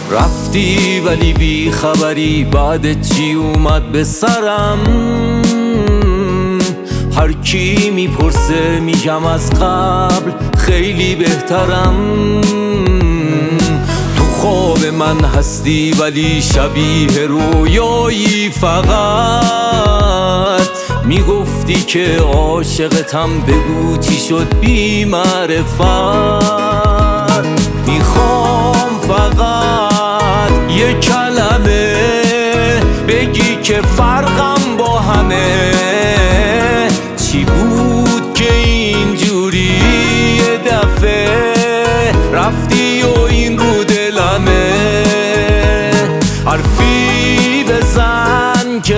رفتی ولی بی خبری، بعد چی اومد به سرم؟ هر کی میپرسه میگم از قبل خیلی بهترم. تو خواب من هستی ولی شبیه رویایی، فقط میگفتی که عاشقتم، بگو چی شد بی معرفت. میخوام فقط یه کلمه بگی که فرقم با همه چی بود که اینجوری یه دفعه رفتی و این رو دلمه. حرفی بزن که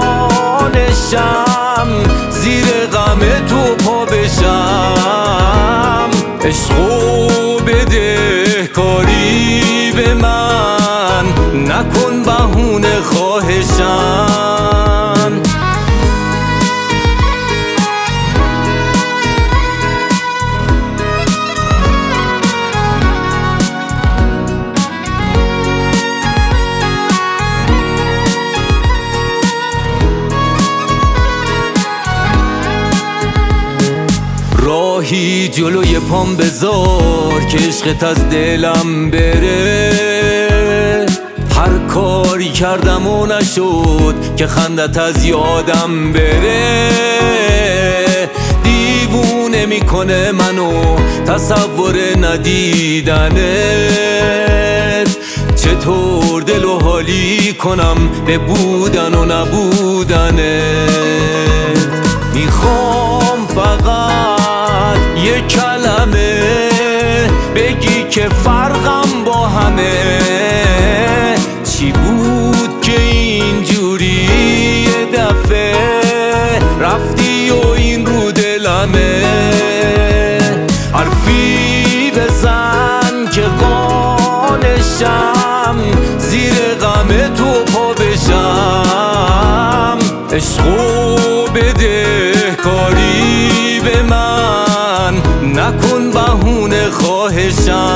قانشم، زیر غم تو پا بشم. عشقو بده کاری به من، نکن بهونه خواهشم. راهی جلوی پام بذار که عشقت از دلم بره. هر کاری کردم و نشد که خندت از یادم بره. دیوونه میکنه منو تصور ندیدنت، چطور دل و حالی کنم به بودن و نبودنت. میخوام فقط یه کلمه بگی که فرقم با همه چی بود که اینجوری یه دفعه رفتی و این رو دلمه. حرفی بزن که قانشم، زیر غم تو پا بشم. عشقو بده کاری به من، نکن بهونه خواهشم.